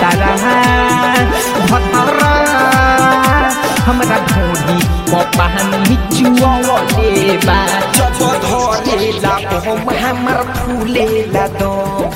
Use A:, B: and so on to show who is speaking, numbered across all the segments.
A: भातारा भतरा हमरा ढोरी पानी चुआवले बा जब धरेला हम हमर फूलेला दो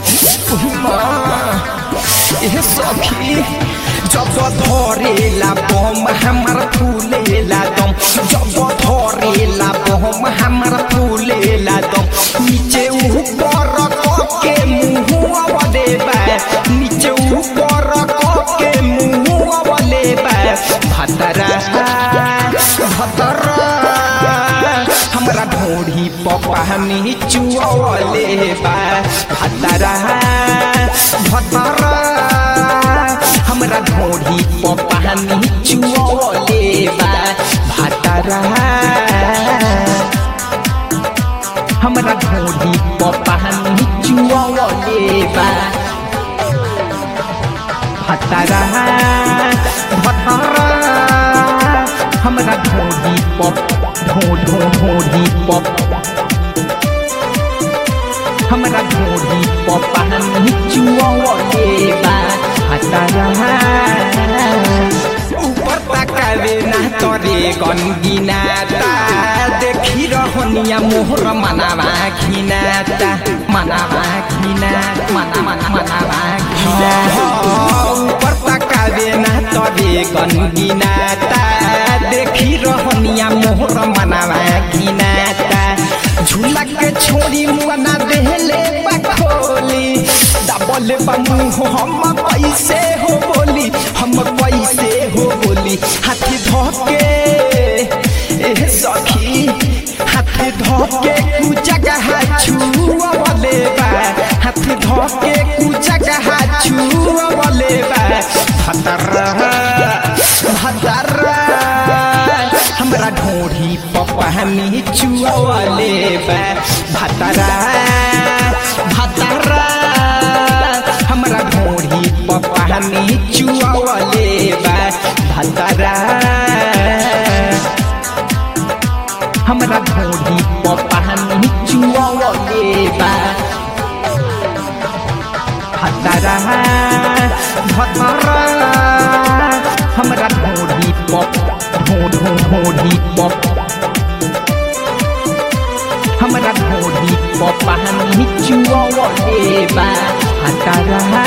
A: ए सखी जब धरेला बम हमर फूलेला दम जब धरेला बम हमर फूलेला दम नीचे ऊपर के मुंह देबा नीचे ऊपर के मुंह देबा भातारा भतरा हमरा ढोरी पानी चुआवले बा भातारा भतरा हमरा ढोरी पानी चुआवले बा भातारा हमरा ढोरी पानी चुआवले बा भातारा भतरा हमरा ढोरी हमरा ढोरी पानी चुआवले बा भातारा ऊपर तकावे ना तोरे गनगिनाता देखी रहनिया मोहर मनावा घिनाता मनावा घिना मनावा घिना ऊपर तकावे ना तोरे गनगिनाता देखी रहनिया मोहर मनावा घिनाता झूला के छोड़ी मुआना देहले बखोली दबल बमु हम पैसे हो बोली हम पैसे हो बोली हाथी धोके ए सखी हाथी धोके कु जगह छुआवले बा हाथी धोके कु जगह छुआवले बा भतरा भतरा हमरा ढोरी पानी चुआवले बा भातारा भतरा हमरा ढोरी पानी चुआवले बा भातारा हमरा ढोरी पानी चुआवले बा भातारा भतरा हमरा ढोरी हमरा ढोरी पानी चुआवले बा भातारा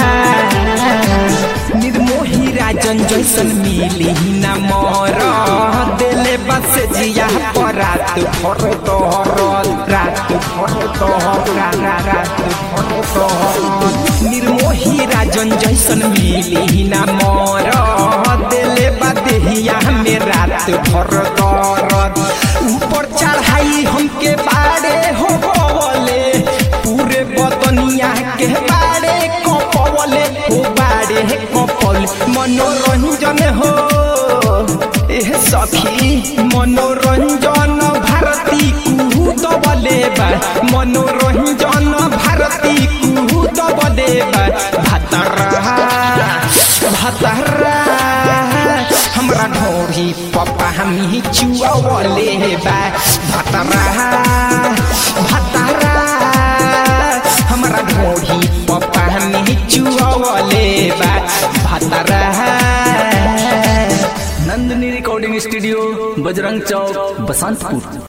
A: निर्मोही राजन जैसन मिली न मोर दिले बस जिया पर रात भर तोहर रात भर निर्मोही राजन जैसन मिली न मोर दिले बदहिया में रात भर दर्द ऊपर चढ़ाई हमके बाड़े हो बोले पूरे बदनिया के बाड़े कपवले हो बाड़े कपल मनोरंजन हो ए सखी मनोरंजन भारती कूदबले बा मनोरंजन भारती कूदबले बा भातारा भातारा हमरा ढोरी पानी चुआवले बा भातारा भतरा हमरा ढोरी पानी चुआवले बा भातारा
B: नंदिनी रिकॉर्डिंग स्टूडियो बजरंग चौक बसंतपुर।